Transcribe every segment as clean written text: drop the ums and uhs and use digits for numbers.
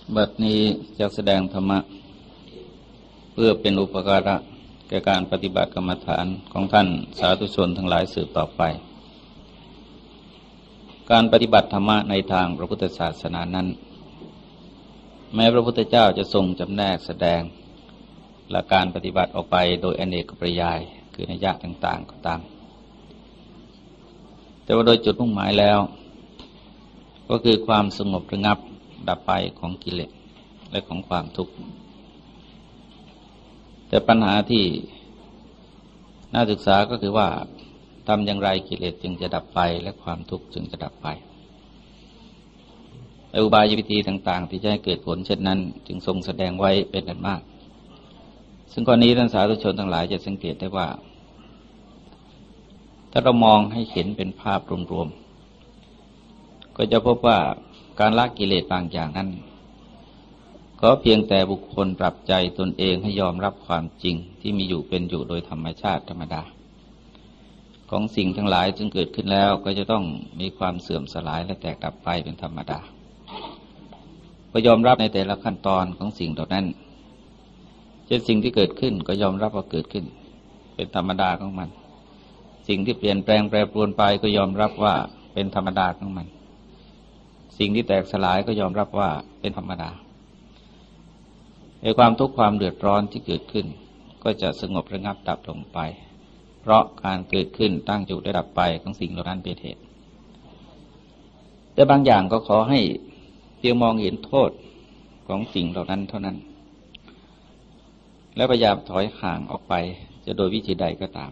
บัดนี้จะแสดงธรรมะเพื่อเป็นอุปการะแก่การปฏิบัติกรรมฐานของท่านสาธุชนทั้งหลายสืบต่อไปการปฏิบัติธรรมะในทางพระพุทธศาสนานั้นแม้พระพุทธเจ้าจะทรงจำแนกแสดงหลักการปฏิบัติออกไปโดยอเนกปริยายคือนัยยะต่างๆก็ตามแต่ว่าโดยจุดมุ่งหมายแล้วก็คือความสงบระงับดับไปของกิเลสและของความทุกข์แต่ปัญหาที่น่าศึกษาก็คือว่าทำอย่างไรกิเลสจึงจะดับไปและความทุกข์จึงจะดับไปอุบายวิธีต่างๆที่จะให้เกิดผลเช่นนั้นจึงทรงแสดงไว้เป็นอันมากซึ่งข้อนี้ท่านสาธุชนทั้งหลายจะสังเกตได้ว่าถ้าเรามองให้เห็นเป็นภาพรวมๆก็จะพบว่าการละกิเลสบางอย่างนั้นก็เพียงแต่บุคคลปรับใจตนเองให้ยอมรับความจริงที่มีอยู่เป็นอยู่โดยธรรมชาติธรรมดาของสิ่งทั้งหลายจึงเกิดขึ้นแล้วก็จะต้องมีความเสื่อมสลายและแตกดับไปเป็นธรรมดาก็ยอมรับในแต่ละขั้นตอนของสิ่งเหล่านั้นเช่นสิ่งที่เกิดขึ้นก็ยอมรับว่าเกิดขึ้นเป็นธรรมดาของมันสิ่งที่เปลี่ยนแปลงแปรปรวนไปก็ยอมรับว่าเป็นธรรมดาของมันสิ่งที่แตกสลายก็ยอมรับว่าเป็นธรรมดาในความทุกข์ความเดือดร้อนที่เกิดขึ้นก็จะสงบระงับดับลงไปเพราะการเกิดขึ้นตั้งอยู่และดับไปของสิ่งเหล่านั้นเป็นเหตุแต่บางอย่างก็ขอให้เพียงมองเห็นโทษของสิ่งเหล่านั้นเท่านั้นและพยายามถอยห่างออกไปจะโดยวิธีใดก็ตาม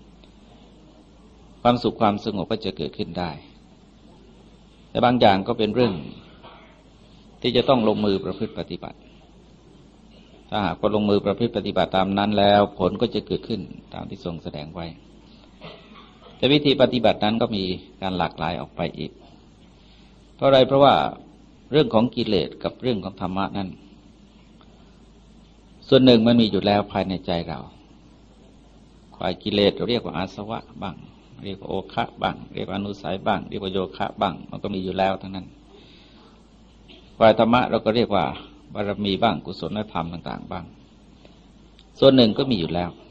ความสุขความสงบก็จะเกิดขึ้นได้แต่บางอย่างก็เป็นเรื่องที่จะต้องลงมือประพฤติปฏิบัติถ้าหากว่าลงมือประพฤติปฏิบัติตามนั้นแล้วผลก็จะเกิดขึ้นตามที่ทรงแสดงไว้แต่วิธีปฏิบัตินั้นก็มีการหลากหลายออกไปอีกเพราะอะไรเพราะว่าเรื่องของกิเลสกับเรื่องของธรรมะนั้นส่วนหนึ่งมันมีอยู่แล้วภายในใจเราฝ่ายกิเลสเราเรียกว่าอาสวะบ้างเรียกว่าโอคะบ้างเรียกว่าอนุสัยบ้างเรียกว่าโยคะบ้างมันก็มีอยู่แล้วทั้งนั้นฝ่ายธรรมะเราก็เรียกว่าบารมีบ้างกุศลธรรมต่างๆบ้างส่วนหนึ่งก็มีอยู่แล้ว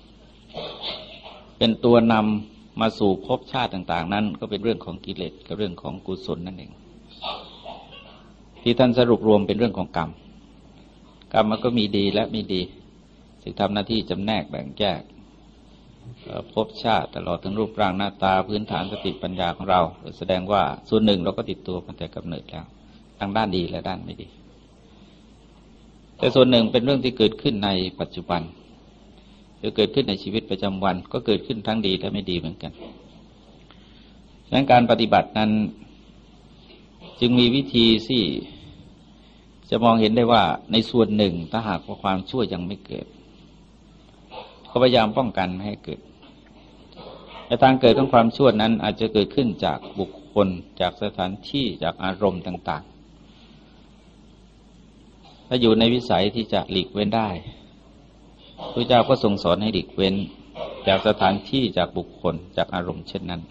เป็นตัวนำมาสู่ภพชาติต่างๆนั้นก็เป็นเรื่องของกิเลสกับเรื่องของกุศลนั่นเองที่ท่านสรุปรวมเป็นเรื่องของกรรมมันก็มีดีและไม่ดีซึ่งทำหน้าที่จำแนกแบ่งแยกภพชาติตลอดถึงรูปร่างหน้าตาพื้นฐานสติปัญญาของเราแสดงว่าส่วนหนึ่งเราก็ติดตัวมาแต่กำเนิดแล้วทั้งด้านดีและด้านไม่ดีแต่ส่วนหนึ่งเป็นเรื่องที่เกิดขึ้นในปัจจุบันจะเกิดขึ้นในชีวิตประจำวันก็เกิดขึ้นทั้งดีและไม่ดีเหมือนกันดังนั้นการปฏิบัตินั้นจึงมีวิธีที่จะมองเห็นได้ว่าในส่วนหนึ่งถ้าหากว่าความชั่วยังไม่เกิดก็พยายามป้องกันไม่ให้เกิดแต่ทางเกิดของความชั่วนั้นอาจจะเกิดขึ้นจากบุคคลจากสถานที่จากอารมณ์ต่างๆถ้าอยู่ในวิสัยที่จะหลีกเว้นได้พระเจ้าก็ทรงสอนให้หลีกเว้นจากสถานที่จากบุคคลจากอารมณ์เช่นนั้น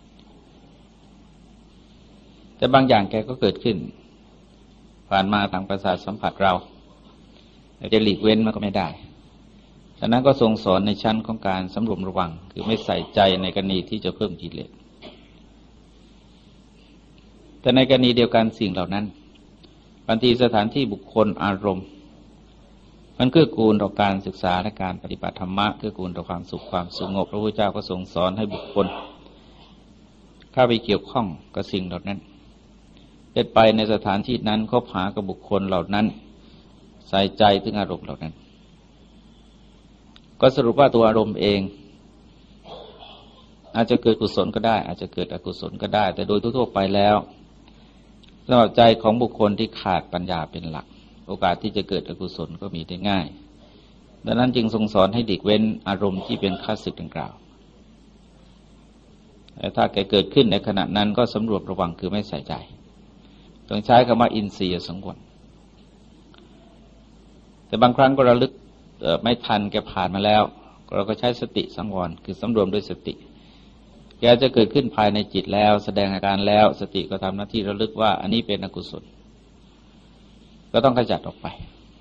แต่บางอย่างแกก็เกิดขึ้นผ่านมาทางประสาทสัมผัสเราจะหลีกเว้นมันก็ไม่ได้ฉะนั้นก็ทรงสอนในชั้นของการสำรวมระวังคือไม่ใส่ใจในกรณีที่จะเพิ่มกิเลสแต่ในกรณีเดียวกันสิ่งเหล่านั้นบางทีสถานที่บุคคลอารมณ์มันเกื้อกูลต่อการศึกษาและการปฏิบัติธรรมะเกื้อกูลต่อความสุขความสงบพระพุทธเจ้าก็ทรงสอนให้บุคคลเข้าไปเกี่ยวข้องกับสิ่งเหล่านั้นเป็นไปในสถานที่นั้นคบหากับบุคคลเหล่านั้นใส่ใจถึงอารมณ์เหล่านั้นก็สรุปว่าตัวอารมณ์เองอาจจะเกิดกุศลก็ได้อาจจะเกิดอกุศลก็ได้แต่โดยทั่วไปแล้วสำหรับใจของบุคคลที่ขาดปัญญาเป็นหลักโอกาสที่จะเกิดอกุศลก็มีได้ง่ายดังนั้นจึงทรงสอนให้หลีกเว้นอารมณ์ที่เป็นข้าศึกดังกล่าวแต่ถ้าเกิดขึ้นในขณะนั้นก็สำรวจระวังคือไม่ใส่ใจต้องใช้คำว่าอินทรีย์สังวรแต่บางครั้งก็ระลึกไม่ทันแกผ่านมาแล้วเราก็ใช้สติสังวรคือสำรวมด้วยสติแกจะเกิดขึ้นภายในจิตแล้วแสดงอาการแล้วสติก็ทำหน้าที่ระลึกว่าอันนี้เป็นอกุศลก็ต้องขจัดออกไป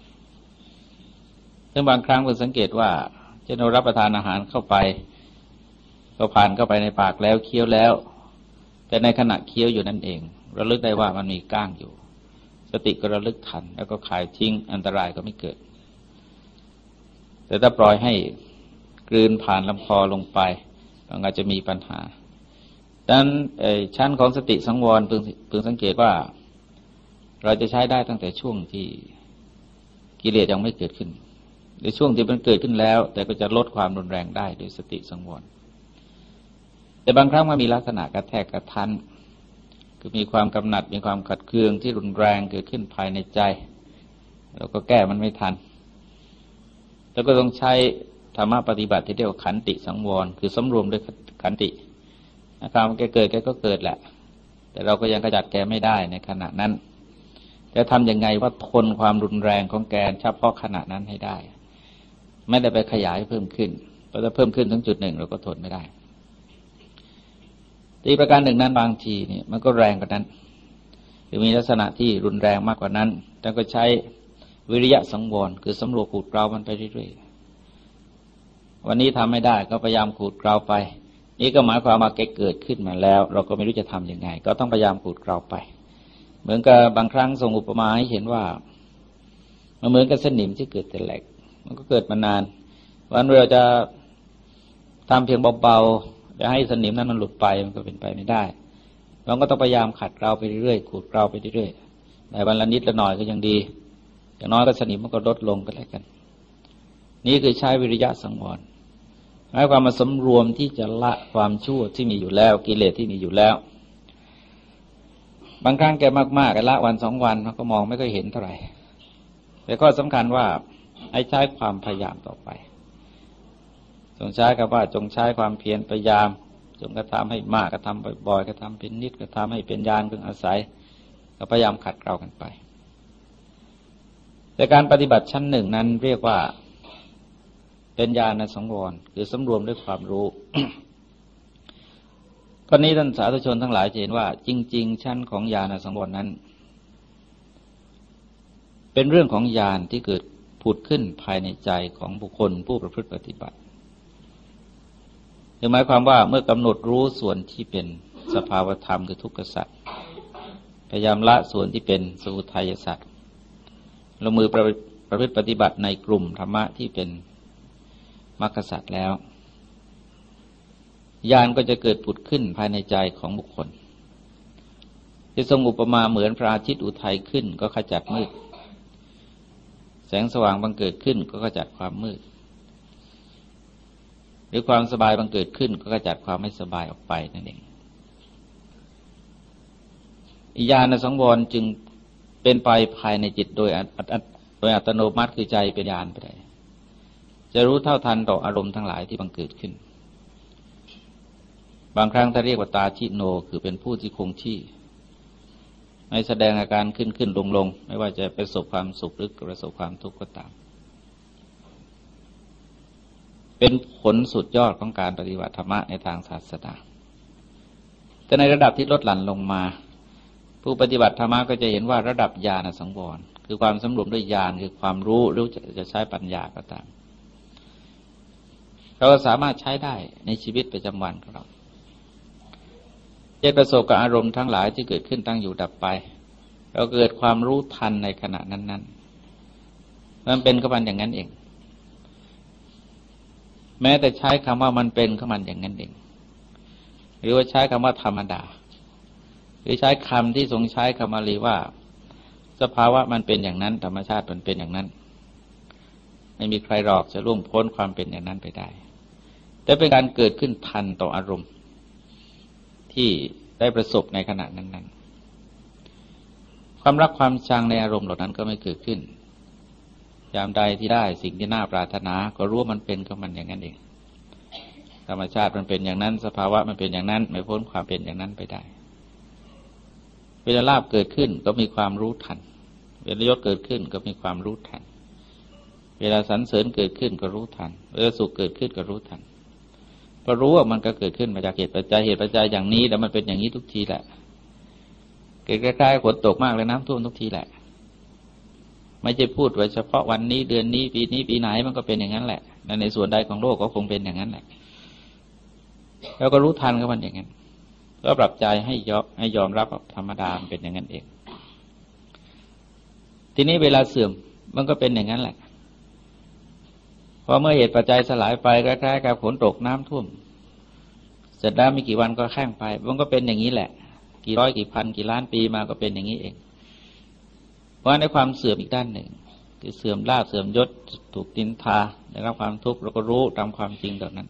ซึ่งบางครั้งเราสังเกตว่าเช่นเรารับประทานอาหารเข้าไปก็ผ่านเข้าไปในปากแล้วเคี้ยวแล้วแต่ในขณะเคี้ยวอยู่นั่นเองระลึกได้ว่ามันมีก้างอยู่สติก็ระลึกทันแล้วก็คายทิ้งอันตรายก็ไม่เกิดแต่ถ้าปล่อยให้กลืนผ่านลำคอลงไปมันอาจจะมีปัญหาดังนั้นชั้นของสติสังวรพึงสังเกตว่าเราจะใช้ได้ตั้งแต่ช่วงที่กิเลสยังไม่เกิดขึ้นในช่วงที่มันเกิดขึ้นแล้วแต่ก็จะลดความรุนแรงได้โดยสติสังวรแต่บางครั้งมันมีลักษณะกระแทกกระทันคือมีความกำหนัดมีความขัดเคืองที่รุนแรงเกิดขึ้นภายในใจเราก็แก้มันไม่ทันแล้วก็ต้องใช้ธรรมะปฏิบัติที่เรียกว่าขันติสังวรคือสำรวมด้วยขันตินะครับแกเกิดแกก็เกิดแหละแต่เราก็ยังขจัดแกไม่ได้ในขณะนั้นจะทำยังไงว่าทนความรุนแรงของแกเฉพาะขณะนั้นให้ได้ไม่ได้ไปขยายเพิ่มขึ้นเพราะถ้าเพิ่มขึ้นถึงจุดหนึ่งเราก็ทนไม่ได้อีกประการหนึ่งนั้นบางทีเนี่ยมันก็แรงกว่านั้นหรือมีลักษณะที่รุนแรงมากกว่านั้นแต่ก็ใช้วิริยะสังวรคือสำรวจขูดเกลามันไปเรื่อยๆวันนี้ทำไม่ได้ก็พยายามขูดเกลาไปนี่ก็หมายความว่าแกเกิดขึ้นมาแล้วเราก็ไม่รู้จะทำยังไงก็ต้องพยายามขูดเกลาไปเหมือนกับบางครั้งทรงอุปมาให้เห็นว่ามันเหมือนกับสนิมที่เกิดแต่แหลกมันก็เกิดมานานวันเราจะทำเพียงเบาๆจะให้สนิมนั้นมันหลุดไปมันก็เป็นไปไม่ได้เราก็ต้องพยายามขัดเกลาไปเรื่อยๆขูดเกลาไปเรื่อยๆแต่วันละนิดละหน่อยก็ยังดีอย่างน้อยก็สนิมมันก็ลดลงกันแล้วกันนี่คือใช้วิริยะสังวรหมายความมาสำรวมที่จะละความชั่วที่มีอยู่แล้วกิเลสที่มีอยู่แล้วบางครั้งแกมากๆละวันสองวันมันก็มองไม่ค่อยเห็นเท่าไหร่แต่ข้อสำคัญว่าให้ใช้ความพยายามต่อไปจงใช้คำว่าจงใช้ความเพียรพยายามจงกระทำให้มากกระทำบ่อยๆกระทำเป็นนิดกระทำให้เป็นญาณพึงอาศัยก็พยายามขัดเกลากันไปแต่การปฏิบัติชั้นหนึ่งนั้นเรียกว่าเป็นญาณสังวรคือสำรวมด้วยความรู้ ข้อนี้ท่านสาธุชนทั้งหลายจะเห็นว่าจริงๆชั้นของญาณสังวรนั้นเป็นเรื่องของญาณที่เกิดผุดขึ้นภายในใจของบุคคลผู้ประพฤติปฏิบัติหมายความว่าเมื่อกำหนดรู้ส่วนที่เป็นสภาวธรรมคือทุกขสัจพยายามละส่วนที่เป็นสมุทัยสัจลงมือประพฤติปฏิบัติในกลุ่มธรรมะที่เป็นมรรคสัจแล้วญาณก็จะเกิดผุดขึ้นภายในใจของบุคคลที่ทรงอุปมาเหมือนพระอาทิตย์อุทัยขึ้นก็ขจัดมืดแสงสว่างบังเกิดขึ้นก็ขจัดความมืดหรือความสบายบังเกิดขึ้นก็ขจัดความไม่สบายออกไปนั่นเองญาณสังวรจึงเป็นไปภายในจิตโดยอัตโนมัติคือใจเป็นญาณไปได้จะรู้เท่าทันต่ออารมณ์ทั้งหลายที่บังเกิดขึ้นบางครั้งถ้าเรียกว่าตาชิโนคือเป็นผู้ที่คงที่ไม่แสดงอาการขึ้นลงไม่ว่าจะประสบความสุขหรือประสบความทุกข์ก็ตามเป็นผลสุดยอดของการปฏิบัติธรรมะในทางศาสนาแต่ในระดับที่ลดหลั่นลงมาผู้ปฏิบัติธรรมะก็จะเห็นว่าระดับญาณสังวรคือความสำรวมด้วยญาณคือความรู้หรือจะใช้ปัญญาก็ตามเราสามารถใช้ได้ในชีวิตประจำวันของเราจะประสบกับอารมณ์ทั้งหลายที่เกิดขึ้นตั้งอยู่ดับไปเราเกิดความรู้ทันในขณะนั้นๆมันเป็นของมันอย่างนั้นเองแม้แต่ใช้คำว่ามันเป็นของมันอย่างนั้นเองหรือว่าใช้คำว่าธรรมดาหรือใช้คำที่ทรงใช้คำบาลีว่าสภาวะมันเป็นอย่างนั้นธรรมชาติมันเป็นอย่างนั้นไม่มีใครหรอกจะล่วงพ้นความเป็นอย่างนั้นไปได้แต่เป็นการเกิดขึ้นทันต่ออารมณ์ที่ได้ประสบในขณะนั้นๆความรักความชังในอารมณ์เหล่านั้นก็ไม่เกิดขึ้นยามใดที่ได้สิ่งที่น่าปรารถนาก็รู้ว่ามันเป็นของมันอย่างนั้นเองธรรมชาติมันเป็นอย่างนั้นสภาวะมันเป็นอย่างนั้นไม่พ้นความเป็นอย่างนั้นไปได้เวลาลาภเกิดขึ้นก็มีความรู้ทันเวลายศเกิดขึ้นก็มีความรู้ทันเวลาสรรเสริญเกิดขึ้นก็รู้ทันเวลาสุขเกิดขึ้นก็รู้ทันพอรู้ว่ามันก็เกิดขึ้นมาจากเหตุปัจจัยอย่างนี้แล้วมันเป็นอย่างนี้ทุกทีแหละเกิดใกล้ๆฝนตกมากเลยน้ำท่วมทุกทีแหละไม่ใช่พูดไว้เฉพาะวันนี้เดือนนี้ปีนี้ปีไหนมันก็เป็นอย่างนั้นแหละในส่วนใดของโลกก็คงเป็นอย่างนั้นแหละแล้วก็รู้ทันกับมันอย่างนั้นก็ปรับใจให้ยอมรับธรรมดาเป็นอย่างนั้นเองทีนี้เวลาเสื่อมมันก็เป็นอย่างนั้นแหละพอเมื่อเหตุปัจจัยสลายไปคล้ายๆกับฝนตกน้ำท่วมเสร็จแล้วไม่กี่วันก็แห้งไปมันก็เป็นอย่างนี้แหละกี่ร้อยกี่พันกี่ล้านปีมาก็เป็นอย่างนี้เองเพราะในความเสื่อมอีกด้านหนึ่งคือเสื่อมลาภเสื่อมยศถูกนินทาได้รับความทุกข์เราก็รู้ตามความจริงตรงนั้น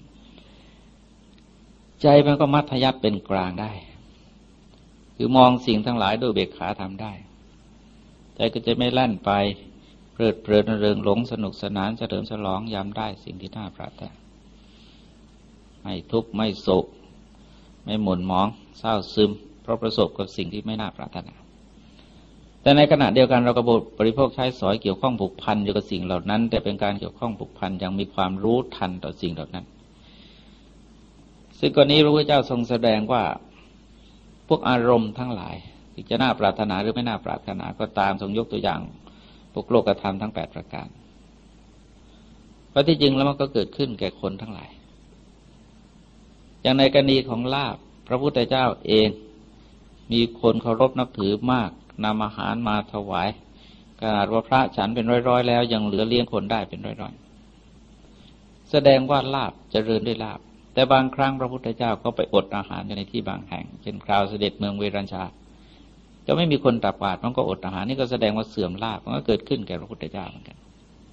ใจมันก็มัธยัสถ์เป็นกลางได้คือมองสิ่งทั้งหลายด้วยเบกขาทำได้ใจก็จะไม่ลั่นไปเพลิดเพลินเริงหลงสนุกสนานเฉลิมฉลองยามได้สิ่งที่น่าปรารถนาไม่ทุกข์ไม่โศกไม่หม่นหมองเศร้าซึมเพราะประสบกับสิ่งที่ไม่น่าปรารถนาแต่ในขณะเดียวกันเราก็บริโภคใช้สอยเกี่ยวข้องผูกพันอยู่กับสิ่งเหล่านั้นแต่เป็นการเกี่ยวข้องผูกพันยังมีความรู้ทันต่อสิ่งเหล่านั้นซึ่งกรณีพระพุทธเจ้าทรงแสดงว่าพวกอารมณ์ทั้งหลายที่จะน่าปรารถนาหรือไม่น่าปรารถนาก็ตามทรงยกตัวอย่างพวกโลกธรรมทั้ง8ประการเพราะที่จริงแล้วมันก็เกิดขึ้นแก่คนทั้งหลายอย่างในกรณีของลาภพระพุทธเจ้าเองมีคนเคารพนับถือมากนำอาหารมาถวายขนาดว่าพระฉันเป็นร้อยๆแล้วยังเหลือเลี้ยงคนได้เป็นร้อยๆแสดงว่าลาภเจริญด้วยลาภแต่บางครั้งพระพุทธเจ้าก็ไปอดอาหารในที่บางแห่งเช่นคราวเสด็จเมืองเวรัญชาจะไม่มีคนตักบาตรมันก็อดอาหารนี่ก็แสดงว่าเสื่อมลาภมันก็เกิดขึ้นแก่พระพุทธเจ้าเหมือนกัน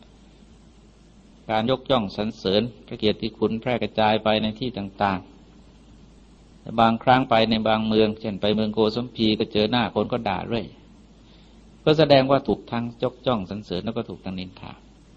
การยกย่องสรรเสริญพระเกียรติคุณแพร่กระจายไปในที่ต่างๆแต่บางครั้งไปในบางเมืองเช่นไปเมืองโกสัมพีก็เจอหน้าคนก็ด่าด้วยก็แสดงว่าถูกทั้งยกย่องสรรเสริญแล้วก็ถูกทั้งนินทา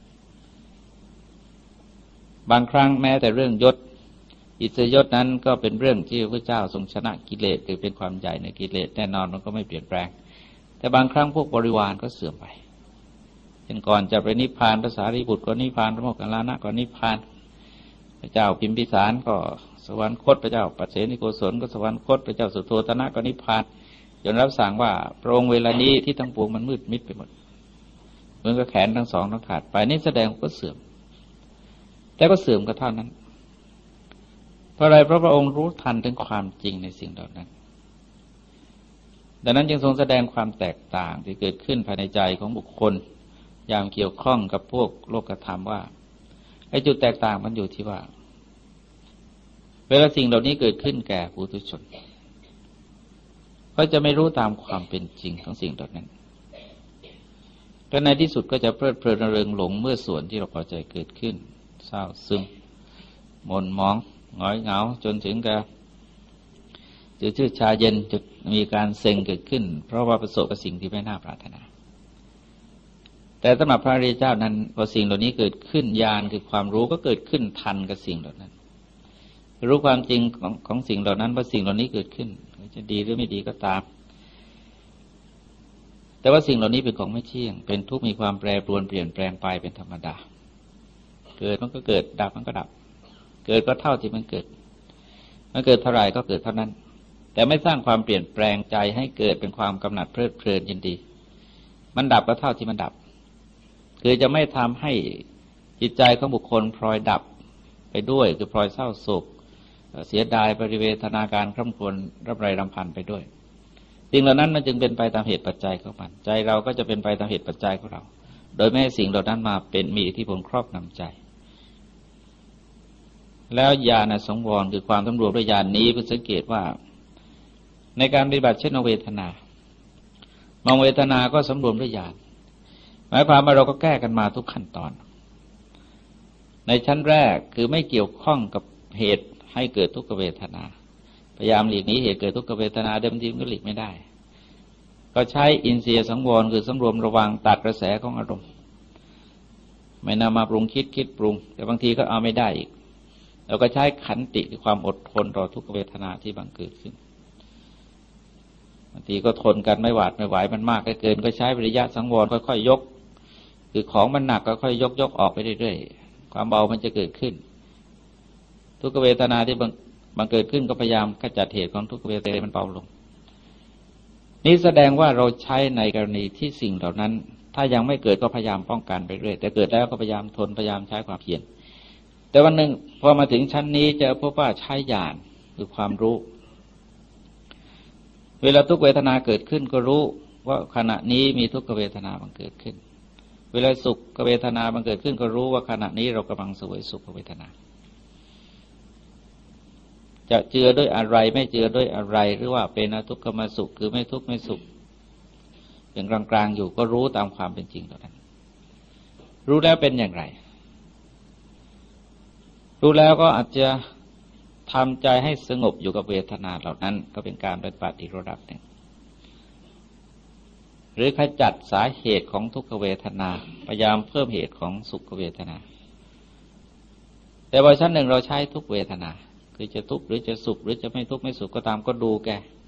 บางครั้งแม้แต่เรื่องยศอิสยศนั้นก็เป็นเรื่องที่พระเจ้าทรงชนะกิเลสคือเป็นความใหญ่ในกิเลสแน่นอนมันก็ไม่เปลี่ยนแปลงแต่บางครั้งพวกบริวารก็เสื่อมไปเช่นก่อนจะไปนิพพานพระสารีบุตรก็นิพพานพระโมคคัลลานะก็นิพพานพระเจ้าพิมพิสารก็สวรรคตพระเจ้าปัสเสนิโกศลก็สวรรคตพระเจ้าสุโธทนะก็นิพพานจนรับสั่งว่าพระองค์เวลานี้ที่ทั้งปวงมันมืดมิดไปหมดเหมือนกับแขนทั้งสองต้องขาดไปนี่แสดงว่าเสื่อมแต่ก็เสื่อมก็เท่านั้นเพราะอะไรเพราะพระองค์รู้ทันถึงความจริงในสิ่งเหล่านั้นดังนั้นจึงทรงแสดงความแตกต่างที่เกิดขึ้นภายในใจของบุคคลยามเกี่ยวข้องกับพวกโลกธรรมว่าไอ้จุดแตกต่างมันอยู่ที่ว่าเวลาสิ่งเหล่านี้เกิดขึ้นแก่ปุถุชนก็จะไม่รู้ตามความเป็นจริงของสิ่งเหล่านั้นและในที่สุดก็จะเพลิดเพลินเริงหลงเมื่อส่วนที่เราพอใจเกิดขึ้นเศร้าซึมหม่นหมองหงอยเหงาจนถึงกับจะชื่อชาเย็นจุดมีการเซ็งเกิดขึ้นเพราะว่าประสบกับสิ่งที่ไม่น่าปรารถนาแต่สำหรับพระอริยเจ้านั้นพอสิ่งเหล่านี้เกิดขึ้นญาณคือความรู้ก็เกิดขึ้นทันกับสิ่งเหล่านั้นรู้ความจริงของสิ่งเหล่านั้นว่าสิ่งเหล่านี้เกิดขึ้นจะดีหรือไม่ดีก็ตามแต่ว่าสิ่งเหล่านี้เป็นของไม่เที่ยงเป็นทุกข์มีความแปรปรวนเปลี่ยนแปลงไปเป็นธรรมดาเกิดมันก็เกิดดับมันก็ดับเกิดก็เท่าที่มันเกิดเท่าไรก็เกิดเท่านั้นแต่ไม่สร้างความเปลี่ยนแปลงใจให้เกิดเป็นความกำหนัดเพลิดเพลินยินดีมันดับก็เท่าที่มันดับคือจะไม่ทำให้จิตใจของบุคคลพลอยดับไปด้วยคือพลอยเศร้าโศกเสียดายปริเวทนาการคร่ำครวญร่ำไรรำพันไปด้วยสิ่งเหล่านั้นมันจึงเป็นไปตามเหตุปัจจัยของมันใจเราก็จะเป็นไปตามเหตุปัจจัยของเราโดยไม่ให้สิ่งเหล่านั้นมาเป็นมีอิทธิพลครอบงำใจแล้วญาณสังวรคือความสำรวมด้วยญาณนี้เพื่อสังเกตว่าในการปฏิบัติเช่นเวทนามองเวทนาก็สำรวมด้วยญาณหมายความว่าเราก็แก้กันมาทุกขั้นตอนในชั้นแรกคือไม่เกี่ยวข้องกับเหตุให้เกิดทุกขเวทนาพยายามหลีกหนีเหตุเกิดทุกขเวทนาเดิมทีมันก็หลีกไม่ได้ก็ใช้อินทรียสังวรคือสำรวมระวังตัดกระแสของอารมณ์ไม่นำมาปรุงคิดปรุงแต่บางทีก็เอาไม่ได้อีกเราก็ใช้ขันติคือความอดทนต่อทุกขเวทนาที่บังเกิดขึ้นบางทีก็ทนกันไม่หวาดไม่ไหวมันมากเกินก็ใช้วิริยะสังวรค่อยๆยกคือของมันหนักก็ค่อยยกออกไปเรื่อยๆความเบามันจะเกิดขึ้นทุกขเวทนาที่บังเกิดขึ้นก็พยายามขจัดเหตุของทุกขเวทนามันเบาลงนี่แสดงว่าเราใช้ในกรณีที่สิ่งเหล่านั้นถ้ายังไม่เกิดก็พยายามป้องกันไปเรื่อยแต่เกิดแล้วก็พยายามทนพยายามใช้ความเพียรแต่วันหนึ่งพอมาถึงชั้นนี้จะพบว่าใช้ญาณคือความรู้เวลาทุกเวทนาเกิดขึ้นก็รู้ว่าขณะนี้มีทุกขเวทนาบังเกิดขึ้นเวลาสุขเวทนาบังเกิดขึ้นก็รู้ว่าขณะนี้เรากำลังเสวยสุขเวทนาจะเจือด้วยอะไรไม่เจือด้วยอะไรหรือว่าเป็นอทุกขมสุขคือไม่ทุกข์ไม่สุขอย่างกลางๆอยู่ก็รู้ตามความเป็นจริงเท่านั้นรู้แล้วเป็นอย่างไรรู้แล้วก็อาจจะทำใจให้สงบอยู่กับเวทนาเหล่านั้นก็เป็นการปฏิบัติอีกระดับหนึ่งหรือขจัดสาเหตุของทุกขเวทนาพยายามเพิ่มเหตุของสุขเวทนาแต่บางชั้นหนึ่งเราใช้ทุกเวทนาคือจะทุกข์หรือจะสุขหรือจะไม่ทุกข์ไม่สุขก็ตามก็ดูแก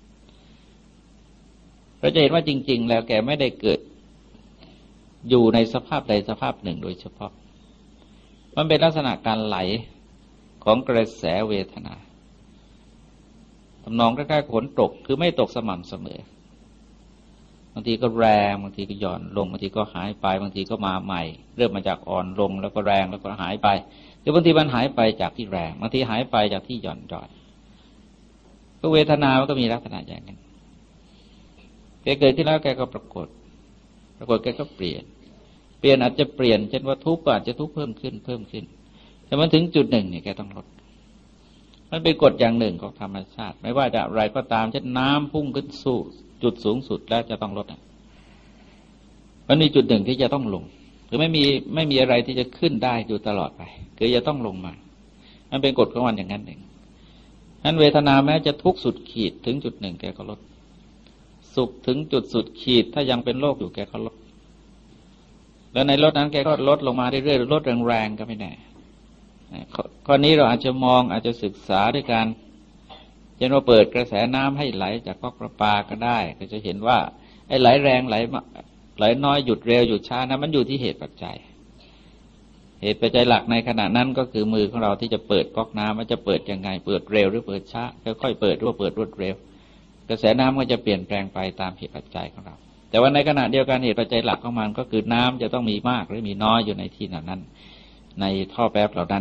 เราจะเห็นว่าจริงๆแล้วแกไม่ได้เกิดอยู่ในสภาพใดสภาพหนึ่งโดยเฉพาะมันเป็นลักษณะการไหลของกระแสเวทนาทำนองใกล้ๆฝนตกคือไม่ตกสม่ำเสมอบางทีก็แรงบางทีก็หย่อนลงบางทีก็หายไปบางทีก็มาใหม่เริ่มมาจากอ่อนลงแล้วก็แรงแล้วก็หายไปหรือบางทีมันหายไปจากที่แรงบางทีหายไปจากที่หย่อนก็เวทนามันก็มีลักษณะอย่างนั้นแกเกิดที่แล้วแกก็ปรากฏแกก็เปลี่ยนอาจจะเปลี่ยนเช่นว่าทุกข์ก็อาจจะทุกข์เพิ่มขึ้นแต่มันถึงจุดหนึ่งเนี่ยแกต้องลดมันเป็นกฎอย่างหนึ่งของธรรมชาติไม่ว่าจะอะไรก็ตามเช่นน้ำพุ่งขึ้นสู่จุดสูงสุดแล้วจะต้องลดมันมีจุดหนึ่งที่จะต้องลงคือไม่มีอะไรที่จะขึ้นได้อยู่ตลอดไปคือจะต้องลงมามันเป็นกฎของมันอย่างนั้นเองนั้นเวทนาแม้จะทุกข์สุดขีดถึงจุดหนึ่งแกก็ลดสุขถึงจุดสุดขีดถ้ายังเป็นโลกอยู่แกก็ลดแล้วในลดนั้นแกก็ลดลงมาเรื่อยๆลดแรงๆก็ไม่แน่ข้อนี้เราอาจจะมองอาจจะศึกษาด้วยการเช่นว่าเปิดกระแสน้ำให้ไหลจากก๊อกประปาก็ได้ก็จะเห็นว่าไอ้ไหลแรงไหลน้อยหยุดเร็วหยุดช้านะมันอยู่ที่เหตุปัจจัยหลักในขณะนั้นก็คือมือของเราที่จะเปิดก๊อกน้ำมันจะเปิดยังไงเปิดเร็วหรือเปิดช้าค่อยๆเปิดหรือว่าเปิดรวดเร็วกระแสน้ำก็จะเปลี่ยนแปลงไปตามเหตุปัจจัยของเราแต่ว่าในขณะเดียวกันเหตุปัจจัยหลักของมันก็คือน้ำจะต้องมีมากหรือมีน้อยอยู่ในที่นั้นในท่อแป๊บเหล่านั้น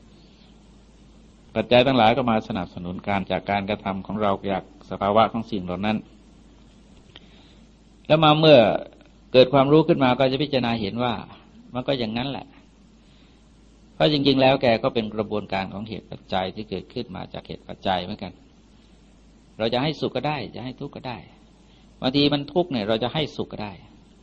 ปัจจัยทั้งหลายก็มาสนับสนุนการจากการกระทำของเราจากสภาวะของสิ่งเหล่านั้นแล้วมาเมื่อเกิดความรู้ขึ้นมาก็จะพิจารณาเห็นว่ามันก็อย่างนั้นแหละเพราะจริงๆแล้วแกก็เป็นกระบวนการของเหตุปัจจัยที่เกิดขึ้นมาจากเหตุปัจจัยเหมือนกันเราจะให้สุขก็ได้จะให้ทุกข์ก็ได้บางทีมันทุกข์เนี่ยเราจะให้สุขก็ได้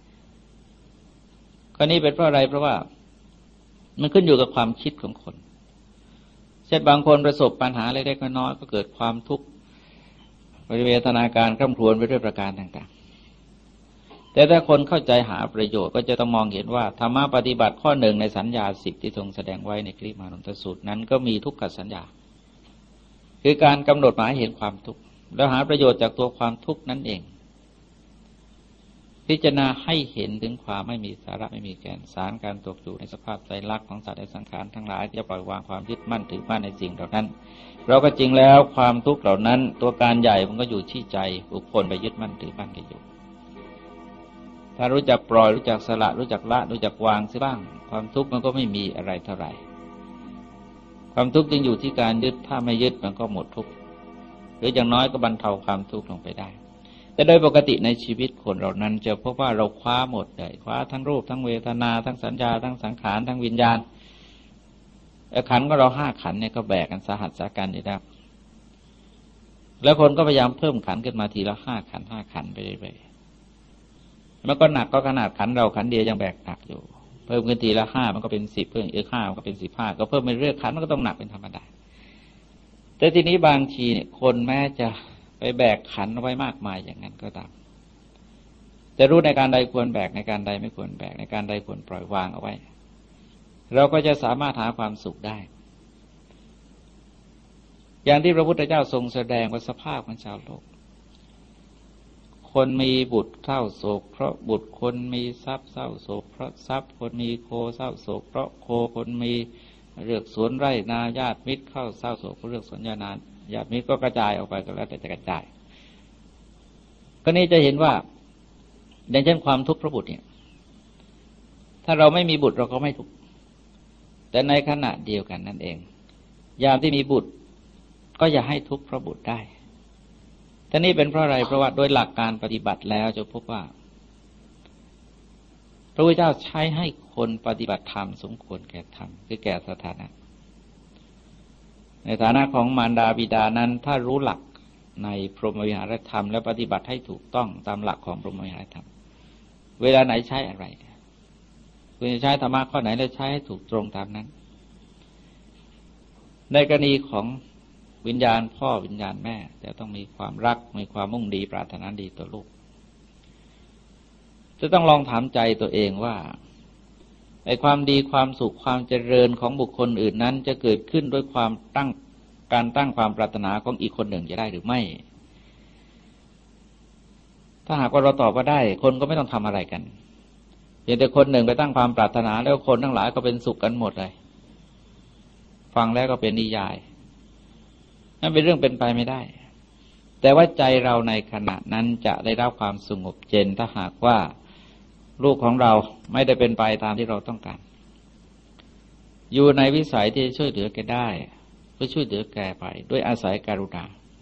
ข้อนี้เป็นเพราะอะไรเพราะว่ามันขึ้นอยู่กับความคิดของคนเช่นบางคนประสบปัญหาเล็กๆน้อยๆก็เกิดความทุกข์เวทนาการคร่ำครวญไปด้วยประการต่างๆแต่ถ้าคนเข้าใจหาประโยชน์ก็จะต้องมองเห็นว่าธรรมะปฏิบัติข้อหนึ่งในสัญญา10ที่ทรงแสดงไว้ในกฤหมานุตสูตรนั้นก็มีทุกขสัญญาคือการกำหนดหมายเห็นความทุกข์แล้วหาประโยชน์จากตัวความทุกข์นั่นเองพิจารณาให้เห็นถึงความไม่มีสาระไม่มีแก่นสารการตกอยู่ในสภาพไตรลักษณ์ของสัตว์และสังขารทั้งหลายที่จะปล่อยวางความยึดมั่นถือมั่นในสิ่งเหล่านั้นเราก็จริงแล้วความทุกข์เหล่านั้นตัวการใหญ่มันก็อยู่ที่ใจบุคคลไปยึดมั่นถือมั่นกันอยู่ถ้ารู้จักปล่อยรู้จักสละรู้จักละรู้จักวางเสียบ้างความทุกข์มันก็ไม่มีอะไรเท่าไหร่ความทุกข์จึงอยู่ที่การยึดถ้าไม่ยึดมันก็หมดทุกข์หรืออย่างน้อยก็บรรเทาความทุกข์ลงไปได้แต่โดยปกติในชีวิตคนเรานั้นจะพบว่าเราคว้าหมดเลยคว้าทั้งรูปทั้งเวทนาทั้งสัญญาทั้งสังขารทั้งวิญญาณขันธ์ก็เรา5ขันธ์เนี่ยก็แบกกันสาหัสสากันอยู่แล้วคนก็พยายามเพิ่มขันธ์ขึ้นมาทีละ5ขันธ์5ขันธ์ไปเรื่อยๆมันก็หนักก็ขนาดขันธ์เราขันธ์เดียวยังแบกหนักอยู่เพิ่มขึ้นทีละ5มันก็เป็น10เพิ่มอีก5มันก็เป็น15ก็เพิ่มไปเรื่อยขันธ์มันก็ต้องหนักเป็นธรรมดาแต่ทีนี้บางทีเนี่ยคนแม้จะไปแบกขันไว้มากมายอย่างนั้นก็ตามแต่รู้ในการใดควรแบกในการใดไม่ควรแบกในการใดควรปล่อยวางเอาไว้เราก็จะสามารถหาความสุขได้อย่างที่พระพุทธเจ้าทรงแสดงว่าสภาพของชาวโลกคนมีบุตรเศร้าโศกเพราะบุตรคนมีทรัพย์เศร้าโศกเพราะทรัพย์คนมีโคเศร้าโศกเพราะโคคนมีเลือกสวนไร่นาญาติมิตรเข้าเศร้าโศกเพราะเลือกสวนญาณญาติมิตรก็กระจายออกไปก็แล้วแต่จะกระจายก็นี้จะเห็นว่าอย่างเช่นความทุกข์พระบุตรเนี่ยถ้าเราไม่มีบุตรเราก็ไม่ทุกข์แต่ในขณะเดียวกันนั่นเองยามที่มีบุตรก็อย่าให้ทุกข์เพราะบุตรได้ท่านี้เป็นเพราะอะไรเพราะว่าโดยหลักการปฏิบัติแล้วจะพบว่าพระพุทธเจ้าใช้ให้คนปฏิบัติธรรมสมควรแก่ธรรมคือแก่สถานะในฐานะของมารดาบิดานั้นถ้ารู้หลักในพรหมวิหารธรรมและปฏิบัติให้ถูกต้องตามหลักของพรหมวิหารธรรมเวลาไหนใช้อะไรคุณจะใช้ธรรมะข้อไหนแล้วใช้ให้ถูกตรงตามนั้นในกรณีของวิญญาณพ่อวิญญาณแม่จะต้องมีความรักมีความมุ่งดีปรารถนาดีต่อลูกจะต้องลองถามใจตัวเองว่าไอ้ความดีความสุขความเจริญของบุคคลอื่นนั้นจะเกิดขึ้นด้วยการตั้งความปรารถนาของอีกคนหนึ่งจะได้หรือไม่ถ้าหากว่าเราตอบว่าได้คนก็ไม่ต้องทำอะไรกันเพียงแต่คนหนึ่งไปตั้งความปรารถนาแล้วคนทั้งหลายก็เป็นสุขกันหมดเลยฟังแล้วก็เป็นนิยายนั่นเป็นเรื่องเป็นไปไม่ได้แต่ว่าใจเราในขณะนั้นจะได้รับความสงบเย็นถ้าหากว่าลูกของเราไม่ได้เป็นไปตามที่เราต้องการอยู่ในวิสัยที่จะช่วยเหลือแกได้ก็ช่วยเหลือแกไปด้วยอาศัยกรุณา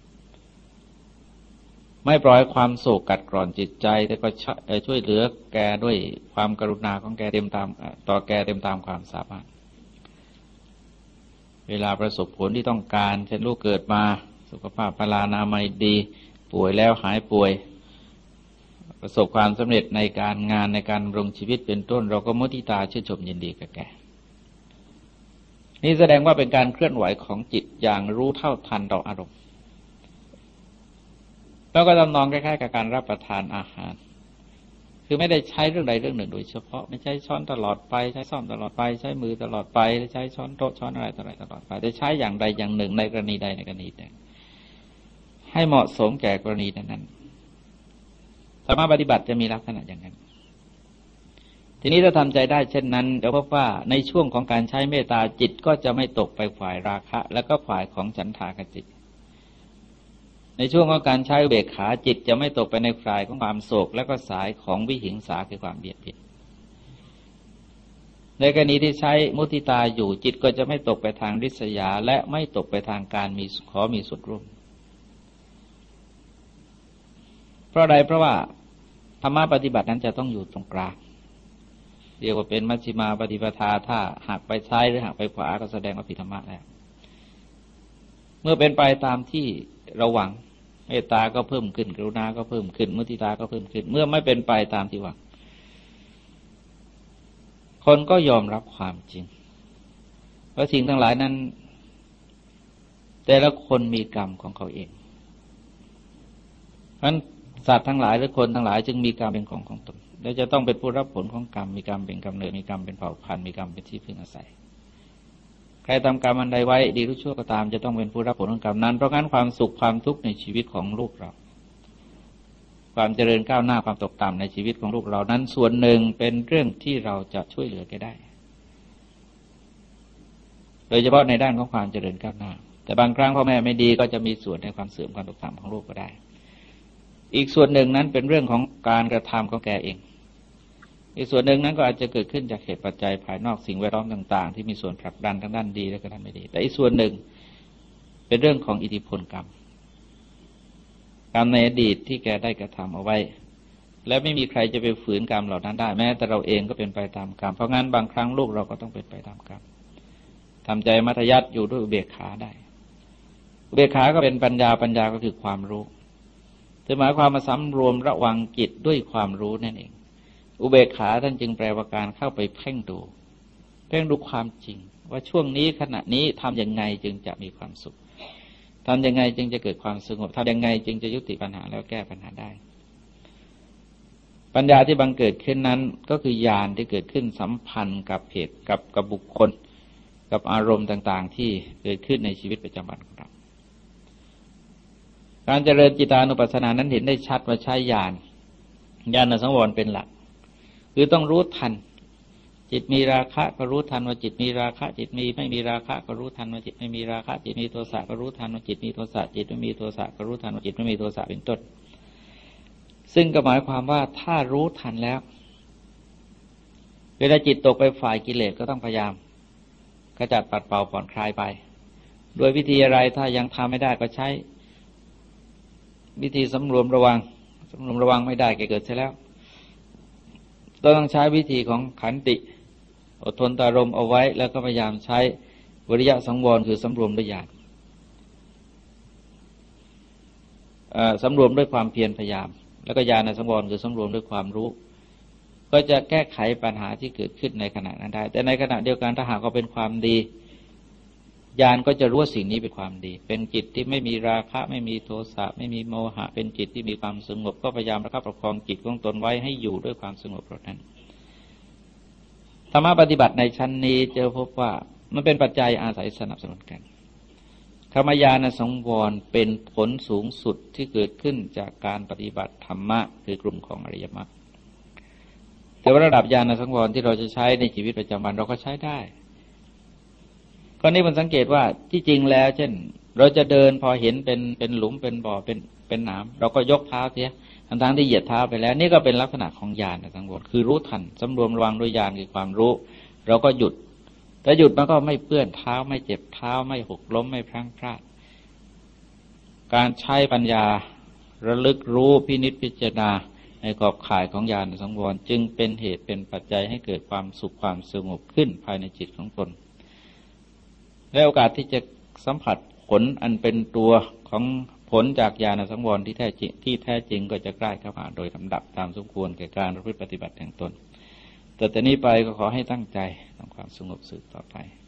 ไม่ปล่อยความโศกกัดกร่อนจิตใจแต่ก็ช่วยเหลือแกด้วยความกรุณาของแกเต็มตามต่อแกเต็มตามความสามารถเวลาประสบผลที่ต้องการเช่นลูกเกิดมาสุขภาพพลานามัยดีป่วยแล้วหายป่วยประสบความสำเร็จในการงานในการดำรงชีวิตเป็นต้นเราก็มุทิตาชื่นชมยินดีกับแกนี่แสดงว่าเป็นการเคลื่อนไหวของจิตอย่างรู้เท่าทันต่ออารมณ์แล้วก็ทำนองคล้ายๆกับการรับประทานอาหารคือไม่ได้ใช้เรื่องใดเรื่องหนึ่งโดยเฉพาะไม่ใช้ช้อนตลอดไปใช้ซ่อมตลอดไปใช้มือตลอดไปใช้ช้อนโต๊ะช้อนอะไรตลอดไปแต่ใช้อย่างใดอย่างหนึ่งในกรณีใดในกรณีหนึ่งให้เหมาะสมแก่กรณีนั้นธรรมะปฏิบัติจะมีลักษณะอย่างนั้นทีนี้ถ้าทำใจได้เช่นนั้นเดี๋ยวพบว่าในช่วงของการใช้เมตตาจิตก็จะไม่ตกไปฝ่ายราคะและก็ฝ่ายของฉันทากจิตในช่วงของการใช้อุเบกขาจิตจะไม่ตกไปในฝ่ายของความโศกและก็สายของวิหิงสาคือความเบียดเบียนในกรณีที่ใช้มุทิตาอยู่จิตก็จะไม่ตกไปทางริษยาและไม่ตกไปทางการขอมีส่วนร่วมเพราะใดเพราะว่าธรรมะปฏิบัตินั้นจะต้องอยู่ตรงกลางเรียกว่าเป็นมัชฌิมาปฏิปทาถ้าหักไปซ้ายหรือหักไปขวาก็แสดงว่าผิดธรรมะแล้วเมื่อเป็นไปตามที่เราหวังเมตตาก็เพิ่มขึ้นกรุณาก็เพิ่มขึ้นมุทิตาก็เพิ่มขึ้นเมื่อไม่เป็นไปตามที่หวังคนก็ยอมรับความจริงเพราะสิ่งทั้งหลายนั้นแต่ละคนมีกรรมของเขาเองเพราะฉะนั้นสัตว์ทั้งหลายหรือคนทั้งหลายจึงมีกรรมเป็นของตนและจะต้องเป็นผู้รับผลของกรรมมีกรรมเป็นกำเนิดมีกรรมเป็นเผ่าพันธุ์มีกรรมเป็นที่พึ่งอาศัยใครทำกรรมอันใดไว้ดีหรือชั่วก็ตามจะต้องเป็นผู้รับผลของกรรมนั้นเพราะงั้นความสุขความทุกข์ในชีวิตของลูกเราความเจริญก้าวหน้าความตกต่ำในชีวิตของลูกเรานั้นส่วนหนึ่งเป็นเรื่องที่เราจะช่วยเหลือแกได้โดยเฉพาะในด้านของความเจริญก้าวหน้าแต่บางครั้งพ่อแม่ไม่ดีก็จะมีส่วนในความเสื่อมความตกต่ำของลูกก็ได้อีกส่วนหนึ่งนั้นเป็นเรื่องของการกระทำของแกเองอีกส่วนหนึ่งนั้นก็อาจจะเกิดขึ้นจากเหตุปัจจัยภายนอกสิ่งแวดล้อมต่างๆที่มีส่วนผลักดันทั้งด้านดีและก็ด้านไม่ดีแต่อีกส่วนหนึ่งเป็นเรื่องของอิทธิพลกรรมในอดีตที่แกได้กระทำเอาไว้และไม่มีใครจะไปฝืนกรรมเหล่านั้นได้แม้แต่เราเองก็เป็นไปตามกรรมเพราะงั้นบางครั้งลูกเราก็ต้องเป็นไปตามกรรมทำใจมัธยัสถ์อยู่ด้วยอุเบกขาได้อุเบกขาก็เป็นปัญญาก็คือความรู้จะหมายความมาสำรวมระวังจิตด้วยความรู้นั่นเองอุเบกขาท่านจึงแปลว่าการเข้าไปเพ่งดูความจริงว่าช่วงนี้ขณะนี้ทำยังไงจึงจะมีความสุขทำยังไงจึงจะเกิดความสงบทำยังไงจึงจะยุติปัญหาแล้วแก้ปัญหาได้ปัญญาที่บังเกิดขึ้นนั้นก็คือญาณที่เกิดขึ้นสัมพันธ์กับเหตุกับบุคคลกับอารมณ์ต่างๆที่เกิดขึ้นในชีวิตประจำวันของเราการเจริญจิตานุปัสสนานั้นเห็นได้ชัดว่าใช้ญาณสังวรเป็นหลักคือต้องรู้ทันจิตมีราคะก็รู้ทันว่าจิตมีราคะจิตไม่มีราคะก็รู้ทันว่าจิตไม่มีราคะจิตมีโทสะก็รู้ทันว่าจิตมีโทสะจิตไม่มีโทสะก็รู้ทันว่าจิตไม่มีโทสะเป็นต้นซึ่งก็หมายความว่าถ้ารู้ทันแล้วเวลาจิตตกไปฝ่ายกิเลสก็ต้องพยายามขจัดปัดเป่าผ่อนคลายไปโดยวิธีอะไรถ้ายังทำไม่ได้ก็ใช้วิธีสำรวมระวังไม่ได้เกิดใช่แล้วต้องใช้วิธีของขันติอดทนต่ออารมณ์เอาไว้แล้วก็พยายามใช้วิริยะสังวรคือสำรวมด้วยญาณสำรวมด้วยความเพียรพยายามแล้วก็ญาณสังวรคือสำรวมด้วยความรู้ก็จะแก้ไขปัญหาที่เกิดขึ้นในขณะนั้นได้แต่ในขณะเดียวกันถ้าหากว่าเป็นความดีญาณก็จะรู้ว่าสิ่งนี้เป็นความดีเป็นจิตที่ไม่มีราคะไม่มีโทสะไม่มีโมหะเป็นจิตที่มีความสงบก็พยายามประคับประคองจิตของตนไว้ให้อยู่ด้วยความสงบนั้นธรรมะปฏิบัติในชั้นนี้จะพบว่ามันเป็นปัจจัยอาศัยสนับสนุนกันธรรมญาณสังวรเป็นผลสูงสุดที่เกิดขึ้นจากการปฏิบัติธรรมะคือกลุ่มของอริยมรรคแต่ว่าระดับญาณสังวรที่เราจะใช้ในชีวิตประจำวันเราก็ใช้ได้ก็นี้มันสังเกตว่าที่จริงแล้วเช่นเราจะเดินพอเห็นเป็นหลุมเป็นบ่อเป็นหนามเราก็ยกเท้าเสียทั้งที่เหยียดเท้าไปแล้วนี่ก็เป็นลักษณะของญาณสังวรคือรู้ทันสำรวมระวังด้วยญาณคือความรู้เราก็หยุดแต่หยุดมันก็ไม่เปื้อนเท้าไม่เจ็บเท้าไม่หกล้มไม่พลั้งพลาดการใช้ปัญญาระลึกรู้พินิจพิจารณาในขอบข่ายของญาณสังวรจึงเป็นเหตุเป็นปัจจัยให้เกิดความสุขความสงบขึ้นภายในจิตของตนและโอกาสที่จะสัมผัสผลอันเป็นตัวของผลจากญาณสังวรที่แท้จริงก็จะใกล้เข้ามาโดยลำดับตามสมควรแก่การประพฤติปฏิบัติแห่งตนแต่นี้ไปก็ขอให้ตั้งใจทำความสงบสืบต่อไป